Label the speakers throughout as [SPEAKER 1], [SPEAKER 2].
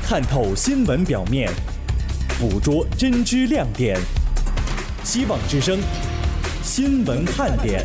[SPEAKER 1] 看透新闻表面，捕捉真知亮点。希望之声新闻看点。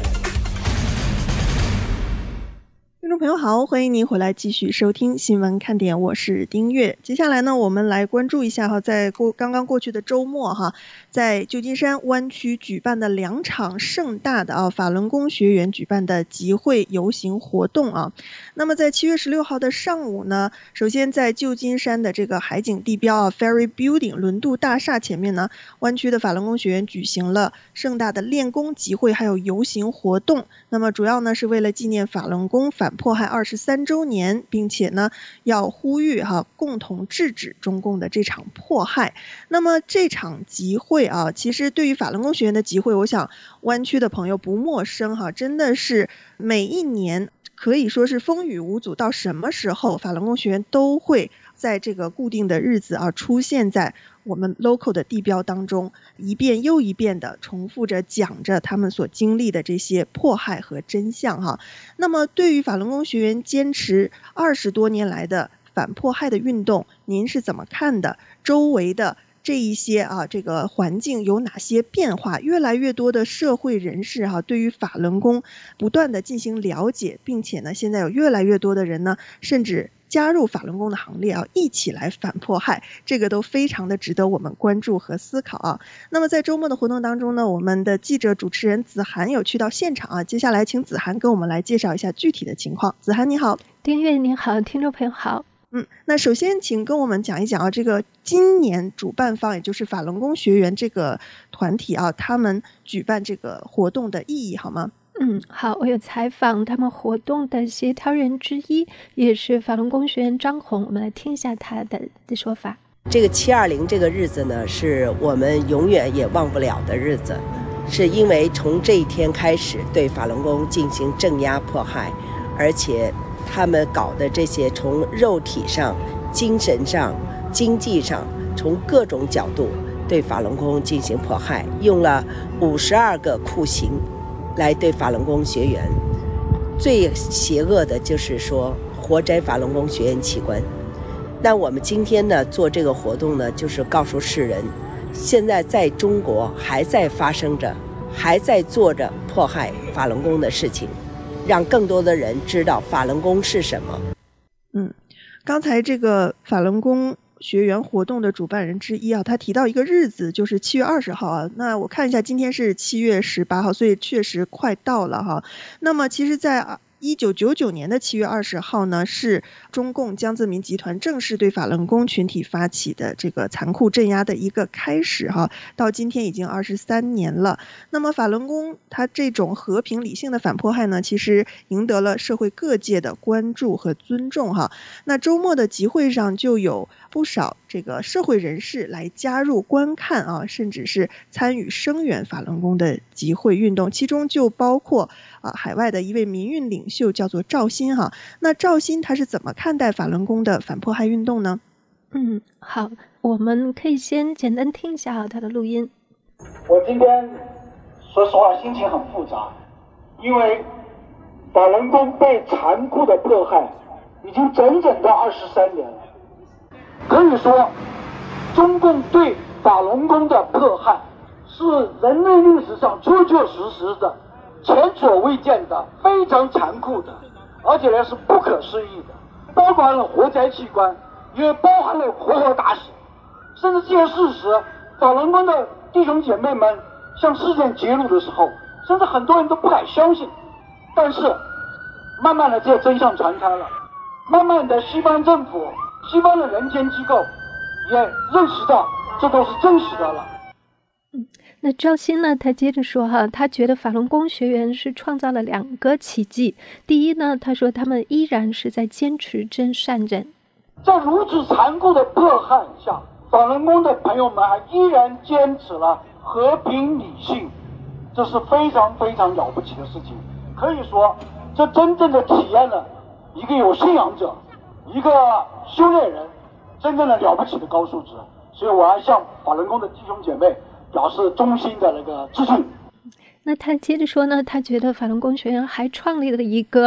[SPEAKER 2] 听众朋友好，欢迎您回来继续收听新闻看点，我是丁月。接下来呢，我们来关注一下在刚刚过去的周末在旧金山湾区举办的2场盛大的法轮功学员举办的集会游行活动那么在7月16号的上午呢，首先在旧金山的这个海景地标Ferry Building 轮渡大厦前面呢，湾区的法轮功学员举行了盛大的练功集会还有游行活动。那么主要呢是为了纪念法轮功反迫害23周年，并且呢要呼吁共同制止中共的这场迫害。那么这场集会其实对于法轮功学员的集会，我想湾区的朋友不陌生真的是每一年可以说是风雨无阻，到什么时候法轮功学员都会在这个固定的日子出现在我们 local 的地标当中，一遍又一遍的重复着讲着他们所经历的这些迫害和真相那么对于法轮功学员坚持20多年来的反迫害的运动，您是怎么看的？周围的这一些这个环境有哪些变化？越来越多的社会人士对于法轮功不断的进行了解，并且呢现在有越来越多的人呢甚至加入法轮功的行列一起来反迫害，这个都非常的值得我们关注和思考那么在周末的活动当中呢，我们的记者主持人子涵有去到现场接下来请子涵跟我们来介绍一下具体的情况。子涵你好。
[SPEAKER 3] 丁月你好，听众朋友好。
[SPEAKER 2] 那首先请跟我们讲一讲这个今年主办方也就是法轮功学员这个团体他们举办这个活动的意义好吗？
[SPEAKER 3] 好，我有采访他们活动的协调人之一，也是法轮功学员张红，我们来听一下他的说法。
[SPEAKER 4] 这个720这个日子呢，是我们永远也忘不了的日子，是因为从这一天开始对法轮功进行镇压迫害，而且他们搞的这些从肉体上、精神上、经济上，从各种角度对法轮功进行迫害，用了52个酷刑来对法轮功学员。最邪恶的就是说活摘法轮功学员器官。那我们今天呢做这个活动呢，就是告诉世人，现在在中国还在发生着，还在做着迫害法轮功的事情，让更多的人知道法轮功是什么。
[SPEAKER 2] 刚才这个法轮功学员活动的主办人之一他提到一个日子就是7月20号那我看一下今天是7月18号，所以确实快到了那么其实在1999年的7月20号呢，是中共江泽民集团正式对法轮功群体发起的这个残酷镇压的一个开始到今天已经23年了。那么法轮功它这种和平理性的反迫害呢，其实赢得了社会各界的关注和尊重那周末的集会上就有不少这个社会人士来加入观看甚至是参与声援法轮功的集会运动，其中就包括海外的一位民运领袖叫做赵鑫那赵鑫他是怎么看待法轮功的反迫害运动呢？
[SPEAKER 3] 好，我们可以先简单听一下他的录音。
[SPEAKER 5] 我今天说实话心情很复杂，因为法轮功被残酷的迫害已经整整的23年了。可以说中共对法轮功的迫害是人类历史上确确实实的前所未见的，非常残酷的，而且呢是不可思议的，包含了活摘器官，也包含了活活打死。甚至这些事实，法轮功的弟兄姐妹们向世界揭露的时候，甚至很多人都不敢相信。但是慢慢的这些真相传开了，慢慢的西方政府、西方的人权机构也认识到这都是真实的了。
[SPEAKER 3] 那赵鑫呢，他接着说他觉得法轮功学员是创造了2个奇迹。第一呢，他说他们依然是在坚持真善忍，
[SPEAKER 5] 在如此残酷的迫害下，法轮功的朋友们还依然坚持了和平理性，这是非常非常了不起的事情。可以说这真正的体验了一个有信仰者、一个修炼人真正的了不起的高素质。所以我要向法轮功的弟兄姐妹表示衷心的那个致敬。
[SPEAKER 3] 那他接着说呢，他觉得法轮功学员还创立了一个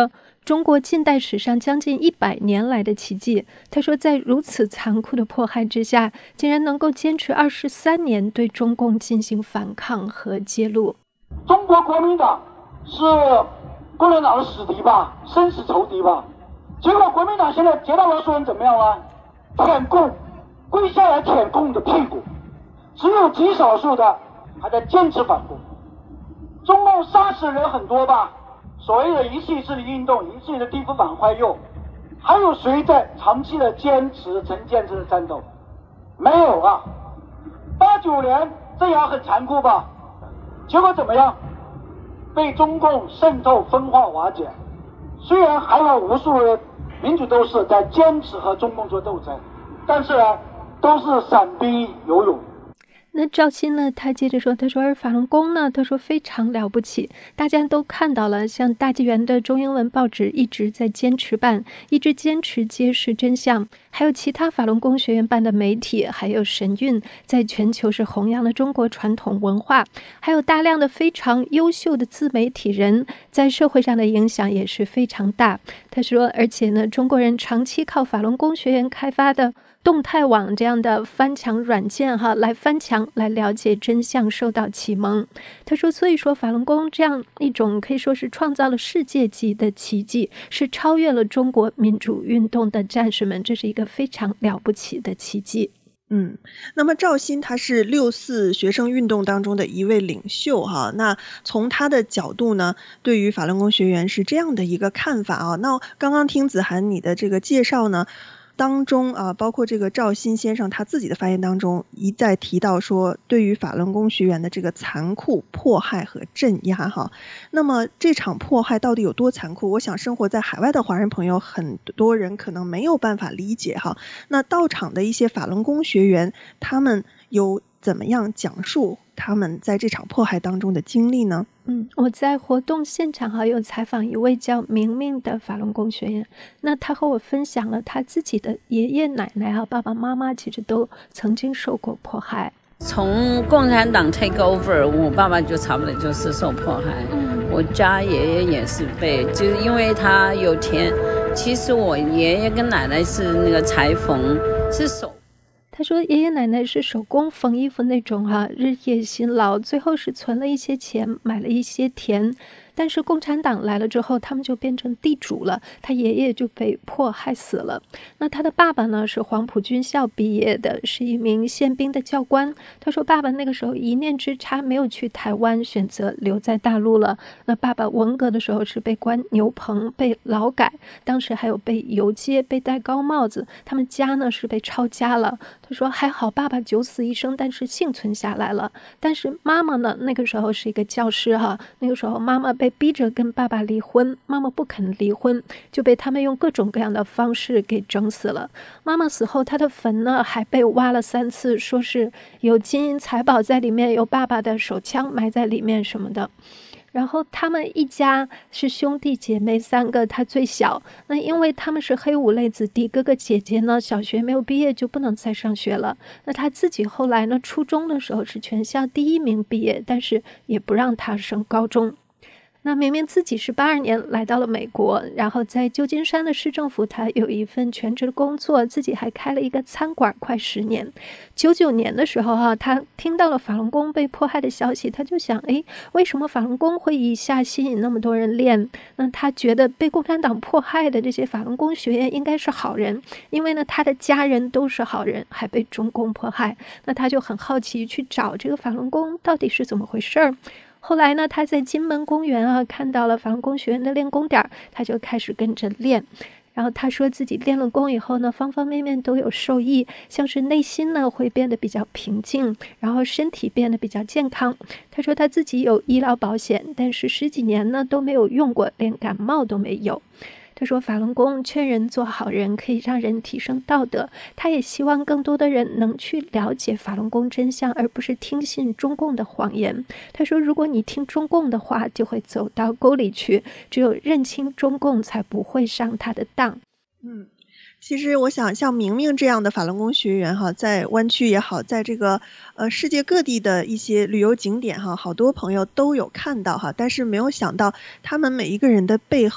[SPEAKER 3] 中国近代史上将近100年来的奇迹。他说，在如此残酷的迫害之下，竟然能够坚持23年对中共进行反抗和揭露。
[SPEAKER 5] 中国国民党是共产党的死敌吧，生死仇敌吧。结果国民党现在劫道多数人怎么样了？舔共，跪下来舔共的屁股，只有极少数的还在坚持反共。中共杀死人很多吧，所谓的一次一次的运动，一次一次的地府反坏右，还有谁在长期的坚持的战斗？没有啊。89年这样很残酷吧，结果怎么样？被中共渗透、分化、瓦解。虽然还有无数的民主斗士在坚持和中共做斗争，但是呢，都是散兵游勇。
[SPEAKER 3] 那赵鑫呢，他接着说，他说而法轮功呢，他说非常了不起，大家都看到了，像大纪元的中英文报纸一直在坚持办，一直坚持揭示真相，还有其他法轮功学院办的媒体，还有神韵，在全球是弘扬了中国传统文化，还有大量的非常优秀的自媒体人，在社会上的影响也是非常大。他说，而且呢，中国人长期靠法轮功学院开发的动态网这样的翻墙软件来翻墙来了解真相，受到启蒙。他说，所以说法轮功这样一种可以说是创造了世界级的奇迹，是超越了中国民主运动的战士们，这是一个非常了不起的奇迹。
[SPEAKER 2] 那么赵鑫他是6·4学生运动当中的一位领袖哈，那从他的角度呢，对于法轮功学员是这样的一个看法啊。那刚刚听子涵你的这个介绍呢，当中包括这个赵鑫先生他自己的发言当中一再提到说，对于法轮功学员的这个残酷迫害和镇压哈。那么这场迫害到底有多残酷？我想生活在海外的华人朋友很多人可能没有办法理解哈。那到场的一些法轮功学员，他们有怎么样讲述他们在这场迫害当中的经历呢？
[SPEAKER 3] 我在活动现场有采访一位叫明明的法轮功学员，那他和我分享了他自己的爷爷奶奶爸爸妈妈其实都曾经受过迫害。
[SPEAKER 6] 从共产党 take over， 我爸爸就差不多就是受迫害。我家爷爷也是就是因为他有田，其实我爷爷跟奶奶是那个裁缝，是手。
[SPEAKER 3] 他说爷爷奶奶是手工缝衣服那种日夜辛劳，最后是存了一些钱买了一些田，但是共产党来了之后，他们就变成地主了，他爷爷就被迫害死了。那他的爸爸呢，是黄埔军校毕业的，是一名宪兵的教官。他说爸爸那个时候一念之差没有去台湾，选择留在大陆了。那爸爸文革的时候是被关牛棚，被劳改，当时还有被游街，被戴高帽子，他们家呢是被抄家了。他说还好爸爸九死一生，但是幸存下来了。但是妈妈呢，那个时候是一个教师那个时候妈妈被逼着跟爸爸离婚，妈妈不肯离婚，就被他们用各种各样的方式给整死了。妈妈死后，她的坟呢还被挖了3次，说是有金银财宝在里面，有爸爸的手枪埋在里面什么的。然后他们一家是兄弟姐妹3个，他最小。那因为他们是黑五类子弟，哥哥姐姐呢小学没有毕业就不能再上学了。那他自己后来呢，初中的时候是全校第1名毕业，但是也不让他升高中。那明明自己是82年来到了美国，然后在旧金山的市政府他有一份全职的工作，自己还开了一个餐馆快10年。99年的时候他听到了法轮功被迫害的消息，他就想为什么法轮功会一下吸引那么多人练？那他觉得被共产党迫害的这些法轮功学员应该是好人，因为呢他的家人都是好人，还被中共迫害。那他就很好奇去找这个法轮功到底是怎么回事儿。后来呢，他在金门公园看到了法轮功学员的练功点，他就开始跟着练。然后他说自己练了功以后呢，方方面面都有受益，像是内心呢会变得比较平静，然后身体变得比较健康。他说他自己有医疗保险，但是10几年呢都没有用过，连感冒都没有。他说法轮功劝人做好人，可以让人提升道德。他也希望更多的人能去了解法轮功真相，而不是听信中共的谎言。他说如果你听中共的话，就会走到沟里去，只有认清中共才不会上他的当。
[SPEAKER 2] 其实我想像明明这样的法轮功学员在湾区也好，在这个世界各地的一些旅游景点好多朋友都有看到但是没有想到他们每一个人的背后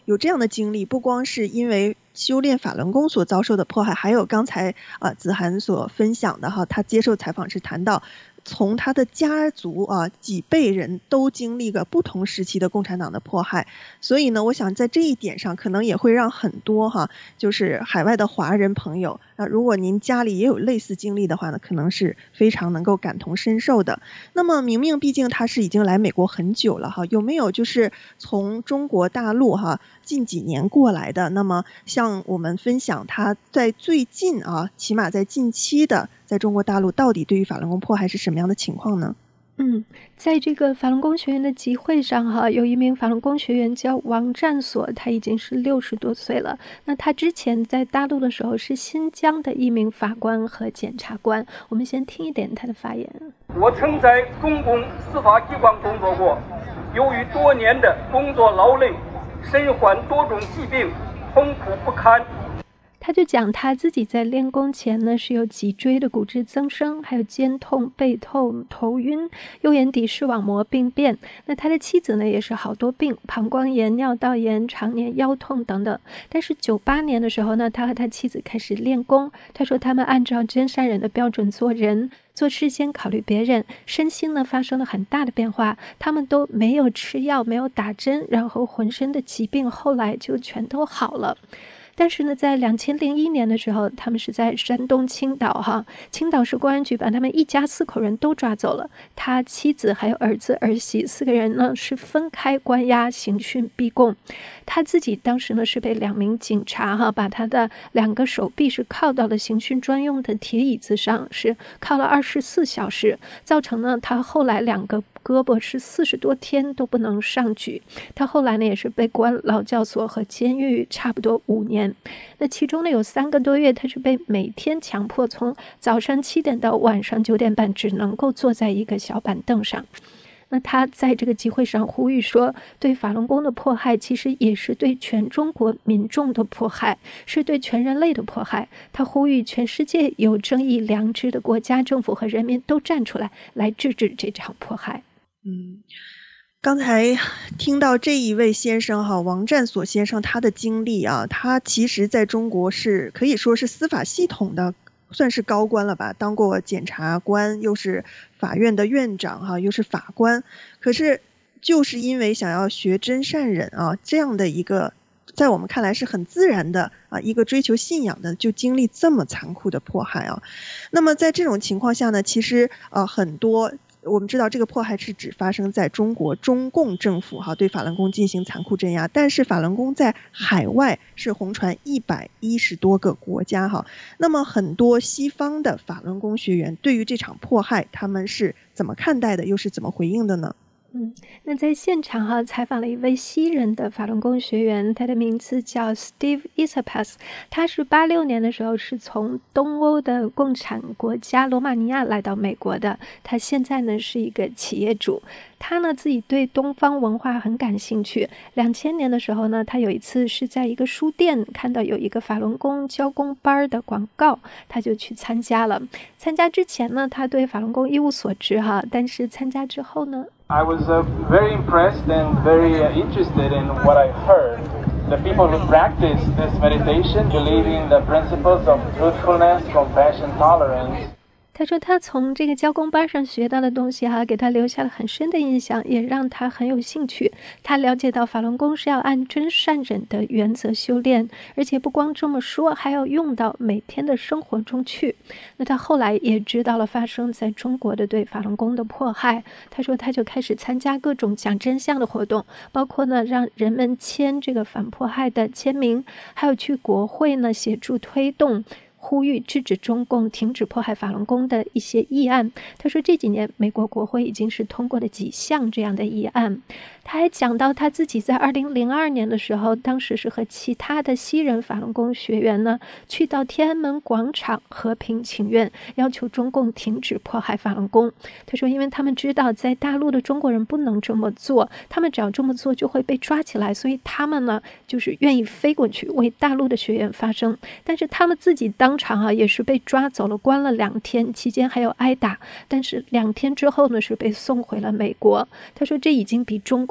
[SPEAKER 2] 有这样的经历，不光是因为修炼法轮功所遭受的迫害，还有刚才子涵所分享的他接受采访时谈到，从他的家族几辈人都经历了不同时期的共产党的迫害，所以呢，我想在这一点上可能也会让很多就是海外的华人朋友，如果您家里也有类似经历的话呢，可能是非常能够感同身受的。那么明明毕竟他是已经来美国很久了有没有就是从中国大陆近几年过来的，那么像我们分享他在最近起码在近期的在中国大陆到底对于法轮功迫害是什么样的情况呢？
[SPEAKER 3] 在这个法轮功学员的集会上有一名法轮功学员叫王占所，他已经是60多岁了。那他之前在大陆的时候是新疆的一名法官和检察官。我们先听一点他的发言。
[SPEAKER 7] 我曾在中共司法机关工作过，由于多年的工作劳累，身患多种疾病，痛苦不堪。
[SPEAKER 3] 他就讲他自己在练功前呢是有脊椎的骨质增生，还有肩痛、背痛、头晕、右眼底视网膜病变。那他的妻子呢也是好多病，膀胱炎、尿道炎、常年腰痛等等。但是98年的时候呢，他和他妻子开始练功。他说他们按照真善忍的标准做人，做事先考虑别人，身心呢发生了很大的变化。他们都没有吃药，没有打针，然后浑身的疾病后来就全都好了。但是呢，在2001年的时候，他们是在山东青岛青岛市公安局把他们一家4口人都抓走了。他妻子还有儿子儿媳4个人呢是分开关押刑讯逼供。他自己当时呢是被2名警察把他的2个手臂是铐到了刑讯专用的铁椅子上，是铐了24小时，造成呢他后来2个胳膊是40多天都不能上举。他后来呢也是被关劳教所和监狱差不多5年。那其中呢有3个多月他是被每天强迫从早上7点到晚上9点半只能够坐在一个小板凳上。那他在这个集会上呼吁说，对法轮功的迫害其实也是对全中国民众的迫害，是对全人类的迫害。他呼吁全世界有正义良知的国家政府和人民都站出来，来制止这场迫害。
[SPEAKER 2] 刚才听到这一位先生王占所先生他的经历他其实在中国是可以说是司法系统的算是高官了吧，当过检察官，又是法院的院长又是法官。可是就是因为想要学真善忍这样的一个在我们看来是很自然的一个追求信仰的，就经历这么残酷的迫害那么在这种情况下呢，其实很多我们知道这个迫害是指发生在中国中共政府对法轮功进行残酷镇压，但是法轮功在海外是红传110多个国家那么很多西方的法轮功学员对于这场迫害他们是怎么看待的，又是怎么回应的呢？
[SPEAKER 3] 那在现场采访了一位西人的法轮功学员，他的名字叫 Steve Isapas， 他是86年的时候是从东欧的共产国家罗马尼亚来到美国的，他现在呢是一个企业主。他呢自己对东方文化很感兴趣。2000年的时候呢，他有一次是在一个书店看到有一个法轮功教功班的广告，他就去参加了。参加之前呢，他对法轮功一无所知但是参加之后呢
[SPEAKER 7] I was very impressed and very interested in what I heard. The people who practice this meditation believe in the principles of truthfulness, compassion, tolerance.
[SPEAKER 3] 他说他从这个教功班上学到的东西给他留下了很深的印象，也让他很有兴趣。他了解到法轮功是要按真善忍的原则修炼，而且不光这么说，还要用到每天的生活中去。那他后来也知道了发生在中国的对法轮功的迫害，他说他就开始参加各种讲真相的活动，包括呢让人们签这个反迫害的签名，还有去国会呢协助推动呼吁制止中共停止迫害法轮功的一些议案。他说这几年美国国会已经是通过了几项这样的议案。他还讲到他自己在2002年的时候，当时是和其他的西人法轮功学员呢去到天安门广场和平请愿，要求中共停止迫害法轮功。他说因为他们知道在大陆的中国人不能这么做，他们只要这么做就会被抓起来，所以他们呢就是愿意飞过去为大陆的学员发声。但是他们自己当场也是被抓走了，关了2天，期间还有挨打，但是2天之后呢是被送回了美国。他说这已经比中国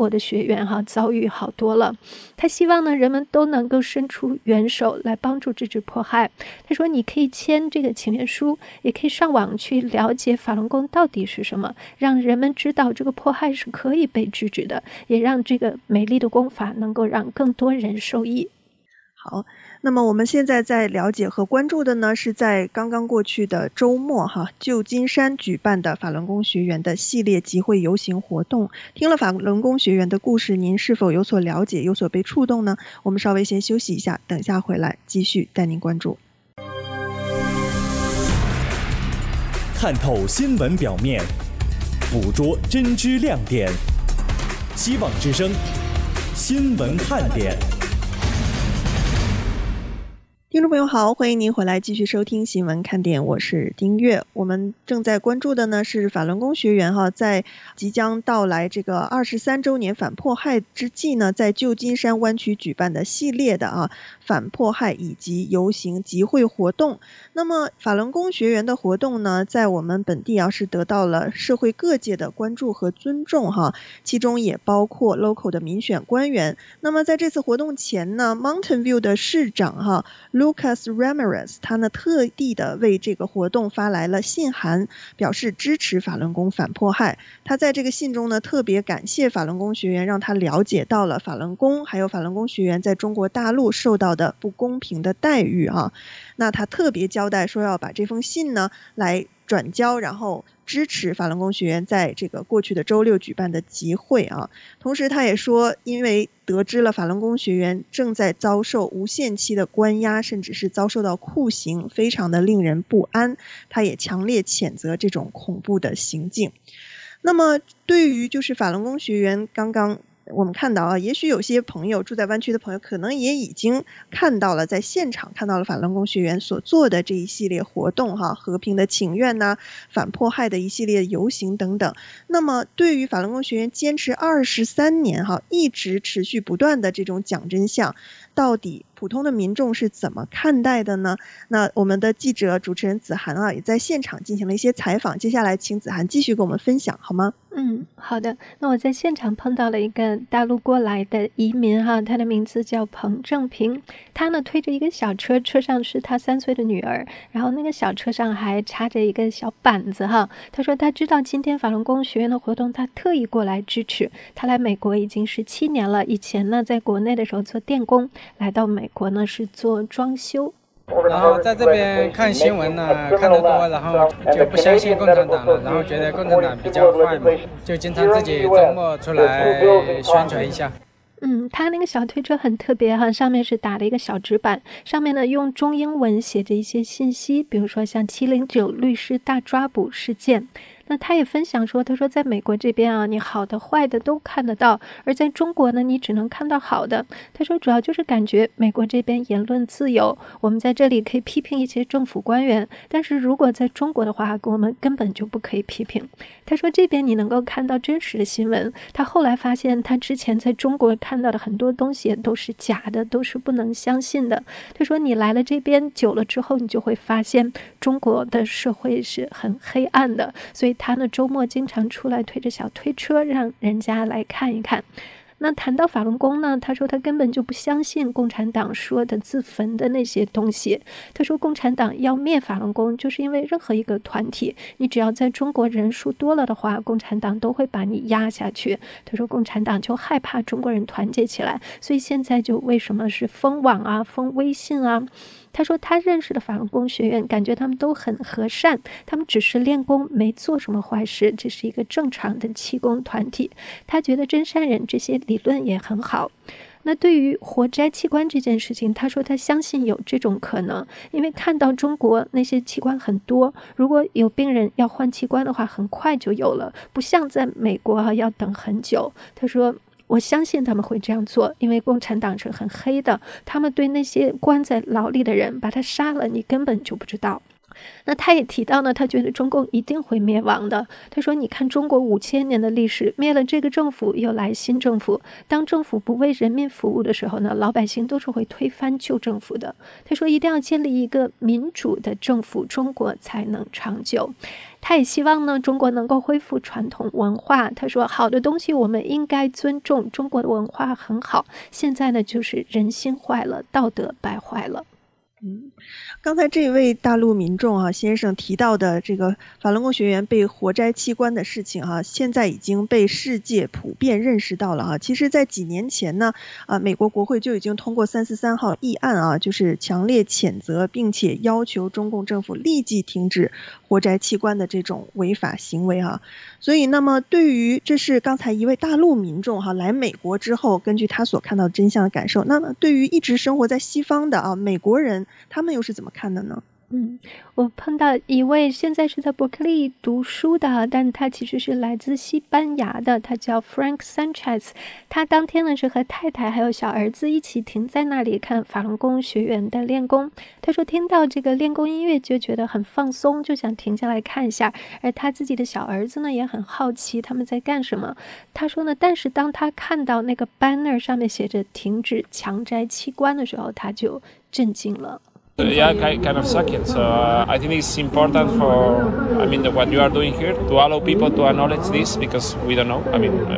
[SPEAKER 3] 国的学员遭遇好多了。他希望呢人们都能够伸出援手来帮助制止迫害。他说你可以签这个请愿书，也可以上网去了解法轮功到底是什么，让人们知道这个迫害是可以被制止的，也让这个美丽的功法能够让更多人受益。
[SPEAKER 2] 好，那么我们现在在了解和关注的呢，是在刚刚过去的周末旧金山举办的法轮功学员的系列集会游行活动。听了法轮功学员的故事，您是否有所了解，有所被触动呢？我们稍微先休息一下，等下回来继续带您关注。
[SPEAKER 1] 看透新闻表面，捕捉真知亮点。希望之声新闻看点。
[SPEAKER 2] 听众朋友好，欢迎您回来继续收听新闻看点，我是丁月。我们正在关注的呢是法轮功学员在即将到来这个23周年反迫害之际呢，在旧金山湾区举办的系列的反迫害以及游行集会活动。那么法轮功学员的活动呢，在我们本地是得到了社会各界的关注和尊重其中也包括 local 的民选官员。那么在这次活动前呢， Mountain View 的市长Lucas Ramirez 他呢特地的为这个活动发来了信函，表示支持法轮功反迫害。他在这个信中呢特别感谢法轮功学员，让他了解到了法轮功还有法轮功学员在中国大陆受到的不公平的待遇那他特别交代说要把这封信呢来转交，然后支持法轮功学员在这个过去的周六举办的集会同时他也说，因为得知了法轮功学员正在遭受无限期的关押，甚至是遭受到酷刑，非常的令人不安。他也强烈谴责这种恐怖的行径。那么对于就是法轮功学员，刚刚我们看到也许有些朋友住在湾区的朋友可能也已经看到了，在现场看到了法轮功学员所做的这一系列活动和平的请愿反迫害的一系列游行等等。那么对于法轮功学员坚持23年一直持续不断的这种讲真相，到底普通的民众是怎么看待的呢？那我们的记者主持人子涵也在现场进行了一些采访，接下来请子涵继续跟我们分享好吗？
[SPEAKER 3] 好的。那我在现场碰到了一个大陆过来的移民他的名字叫彭正平。他呢推着一个小车，车上是他3岁的女儿，然后那个小车上还插着一个小板子他说他知道今天法轮功学院的活动，他特意过来支持。他来美国已经17年了，以前呢在国内的时候做电工，来到美国呢是做装修。
[SPEAKER 8] 然后在这边看新闻呢，看得多，然后就不相信共产党了，然后觉得共产党比较坏嘛，就经常自己周末出来宣传一下。
[SPEAKER 3] 他那个小推车很特别上面是打了一个小纸板，上面呢用中英文写着一些信息，比如说像709律师大抓捕事件。那他也分享说，他说在美国这边你好的坏的都看得到，而在中国呢你只能看到好的。他说主要就是感觉美国这边言论自由，我们在这里可以批评一些政府官员，但是如果在中国的话，我们根本就不可以批评。他说这边你能够看到真实的新闻，他后来发现他之前在中国看到的很多东西都是假的，都是不能相信的。他说你来了这边久了之后，你就会发现中国的社会是很黑暗的，所以他呢周末经常出来推着小推车，让人家来看一看。那谈到法轮功呢，他说他根本就不相信共产党说的自焚的那些东西。他说共产党要灭法轮功，就是因为任何一个团体，你只要在中国人数多了的话，共产党都会把你压下去。他说共产党就害怕中国人团结起来，所以现在就为什么是封网封微信他说他认识的法轮功学员感觉他们都很和善，他们只是练功，没做什么坏事，这是一个正常的气功团体。他觉得真善忍这些理论也很好。那对于活摘器官这件事情，他说他相信有这种可能，因为看到中国那些器官很多，如果有病人要换器官的话，很快就有了，不像在美国要等很久。他说我相信他们会这样做，因为共产党是很黑的，他们对那些关在牢里的人，把他杀了，你根本就不知道。 那他也提到呢，他觉得中共一定会灭亡的。他说，你看中国5000年的历史，灭了这个政府又来新政府，当政府不为人民服务的时候呢，老百姓都是会推翻旧政府的。他说一定要建立一个民主的政府，中国才能长久。他也希望呢，中国能够恢复传统文化。他说，好的东西我们应该尊重，中国的文化很好，现在呢就是人心坏了，道德败坏了。
[SPEAKER 2] 刚才这位大陆民众先生提到的这个法轮功学员被活摘器官的事情现在已经被世界普遍认识到了其实在几年前呢美国国会就已经通过343号议案就是强烈谴责并且要求中共政府立即停止活摘器官的这种违法行为所以那么对于这是刚才一位大陆民众来美国之后根据他所看到的真相的感受，那么对于一直生活在西方的美国人，他们又是怎么看的呢？
[SPEAKER 3] 我碰到一位现在是在伯克利读书的，但他其实是来自西班牙的，他叫 Frank Sanchez。他当天呢是和太太还有小儿子一起停在那里看法轮功学员的练功。他说听到这个练功音乐就觉得很放松，就想停下来看一下。而他自己的小儿子呢也很好奇他们在干什么。他说呢，但是当他看到那个 banner 上面写着停止强摘器官的时候，他就震惊了。
[SPEAKER 9] Yeah, kind of shocking. So I think it's important for, what you are doing here, to allow people to acknowledge this because we don't know.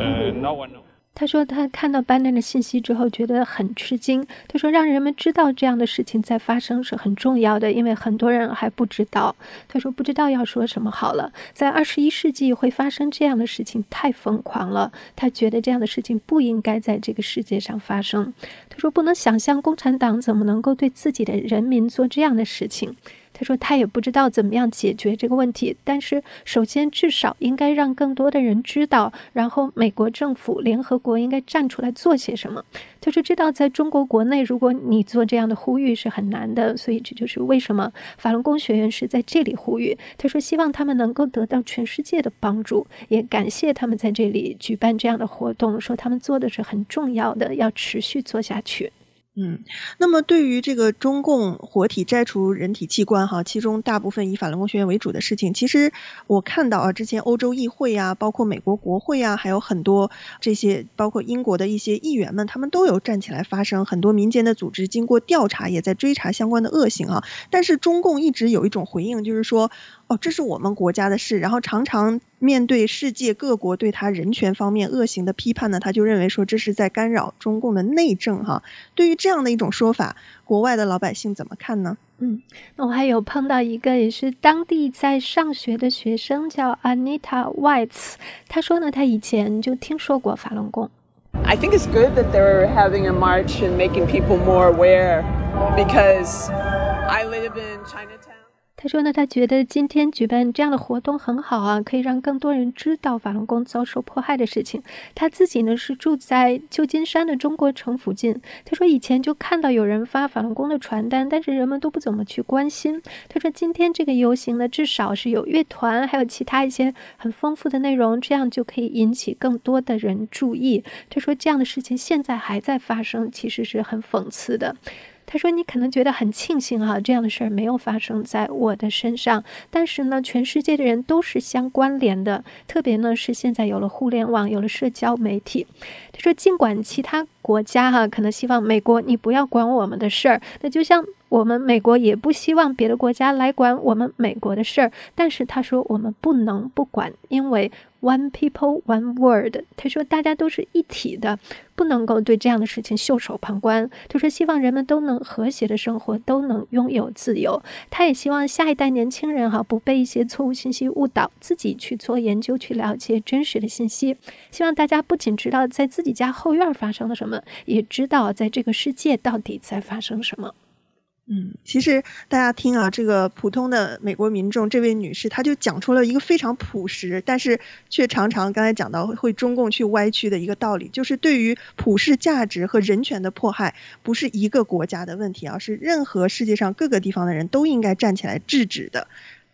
[SPEAKER 9] No one knows.
[SPEAKER 3] 他说他看到banner的信息之后觉得很吃惊。他说让人们知道这样的事情在发生是很重要的，因为很多人还不知道。他说不知道要说什么好了，在21世纪会发生这样的事情太疯狂了，他觉得这样的事情不应该在这个世界上发生。他说不能想象共产党怎么能够对自己的人民做这样的事情。他说他也不知道怎么样解决这个问题，但是首先至少应该让更多的人知道，然后美国政府联合国应该站出来做些什么。他说知道在中国国内如果你做这样的呼吁是很难的，所以这就是为什么法轮功学员是在这里呼吁。他说希望他们能够得到全世界的帮助，也感谢他们在这里举办这样的活动，说他们做的是很重要的，要持续做下去。
[SPEAKER 2] 那么对于这个中共活体摘除人体器官其中大部分以法轮功学员为主的事情，其实我看到之前欧洲议会包括美国国会还有很多这些包括英国的一些议员们，他们都有站起来发声，很多民间的组织经过调查也在追查相关的恶行但是中共一直有一种回应，就是说这是我们国家的事，然后常常面对世界各国对他人权方面恶行的批判呢，他就认为说这是在干扰中共的内政对于这样的一种说法，国外的老百姓怎么看呢？
[SPEAKER 3] 那我还有碰到一个也是当地在上学的学生，叫 Anita Whites。 他说呢，他以前就听说过法轮功。
[SPEAKER 10] I think it's good that they're having a march and making people more aware because I live in Chinatown。
[SPEAKER 3] 他说呢，他觉得今天举办这样的活动很好可以让更多人知道法轮功遭受迫害的事情。他自己呢是住在旧金山的中国城附近。他说以前就看到有人发法轮功的传单，但是人们都不怎么去关心。他说今天这个游行呢，至少是有乐团，还有其他一些很丰富的内容，这样就可以引起更多的人注意。他说这样的事情现在还在发生，其实是很讽刺的。他说你可能觉得很庆幸这样的事儿没有发生在我的身上，但是呢全世界的人都是相关联的，特别呢是现在有了互联网，有了社交媒体。他说尽管其他国家可能希望美国你不要管我们的事儿，那就像我们美国也不希望别的国家来管我们美国的事儿，但是他说我们不能不管，因为 one people one word。 他说大家都是一体的，不能够对这样的事情袖手旁观。他说希望人们都能和谐的生活，都能拥有自由。他也希望下一代年轻人不被一些错误信息误导，自己去做研究，去了解真实的信息。希望大家不仅知道在自己家后院发生了什么，也知道在这个世界到底在发生什么。
[SPEAKER 2] 其实大家听这个普通的美国民众，这位女士她就讲出了一个非常朴实，但是却常常刚才讲到会中共去歪曲的一个道理，就是对于普世价值和人权的迫害，不是一个国家的问题是任何世界上各个地方的人都应该站起来制止的。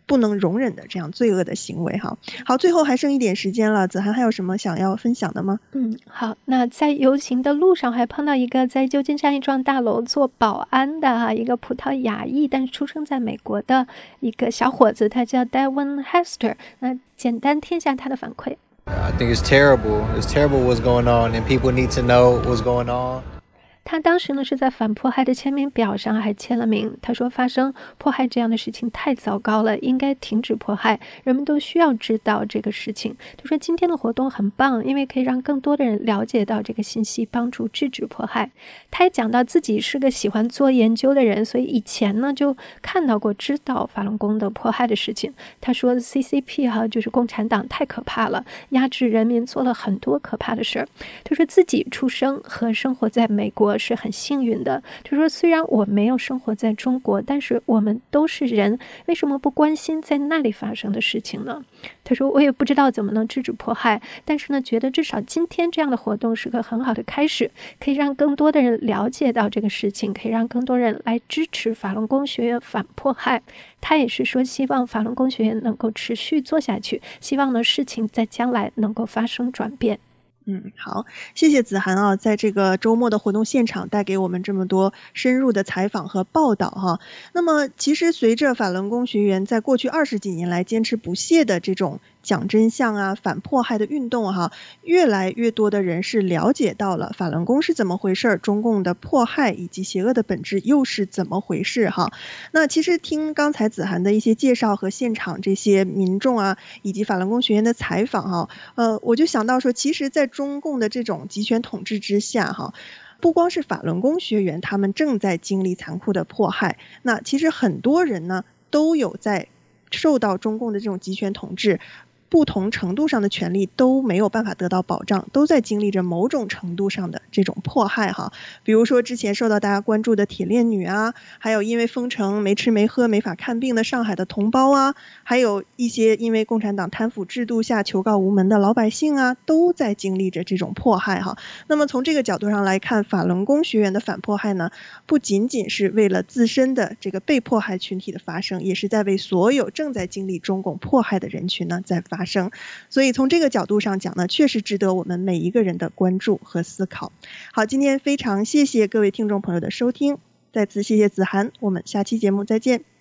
[SPEAKER 2] 不能容忍的这样罪恶的行为哈。好，最后还剩一点时间了，子涵还有什么想要分享的吗？
[SPEAKER 3] 好，那在游行的路上还碰到一个在旧金山一幢大楼做保安的一个葡萄牙裔但是出生在美国的一个小伙子，他叫 Devin Hester。 那简单听一下他的反馈。
[SPEAKER 11] I think it's terrible. It's terrible what's going on, and people need to know what's going on.
[SPEAKER 3] 他当时呢是在反迫害的签名表上还签了名，他说发生迫害这样的事情太糟糕了，应该停止迫害，人们都需要知道这个事情。他说今天的活动很棒，因为可以让更多的人了解到这个信息，帮助制止迫害。他也讲到自己是个喜欢做研究的人，所以以前呢就看到过知道法轮功的迫害的事情。他说 CCP 就是共产党太可怕了，压制人民，做了很多可怕的事儿。他说自己出生和生活在美国是很幸运的。他说虽然我没有生活在中国，但是我们都是人，为什么不关心在那里发生的事情呢？他说我也不知道怎么能制止迫害，但是呢觉得至少今天这样的活动是个很好的开始，可以让更多的人了解到这个事情，可以让更多人来支持法轮功学院反迫害。他也是说希望法轮功学院能够持续做下去，希望呢事情在将来能够发生转变。
[SPEAKER 2] 好，谢谢子涵啊，在这个周末的活动现场带给我们这么多深入的采访和报道哈。那么其实随着法轮功学员在过去20几年来坚持不懈的这种讲真相啊、反迫害的运动哈，越来越多的人是了解到了法轮功是怎么回事，中共的迫害以及邪恶的本质又是怎么回事哈。那其实听刚才子涵的一些介绍和现场这些民众啊以及法轮功学员的采访哈，我就想到说，其实在中共的这种集权统治之下哈，不光是法轮功学员他们正在经历残酷的迫害，那其实很多人呢都有在受到中共的这种集权统治不同程度上的权利都没有办法得到保障，都在经历着某种程度上的这种迫害哈。比如说之前受到大家关注的铁链女啊，还有因为封城没吃没喝没法看病的上海的同胞啊，还有一些因为共产党贪腐制度下求告无门的老百姓啊，都在经历着这种迫害哈。那么从这个角度上来看，法轮功学员的反迫害呢，不仅仅是为了自身的这个被迫害群体的发声，也是在为所有正在经历中共迫害的人群呢在发生。所以从这个角度上讲呢，确实值得我们每一个人的关注和思考。好，今天非常谢谢各位听众朋友的收听，再次谢谢子涵，我们下期节目再见。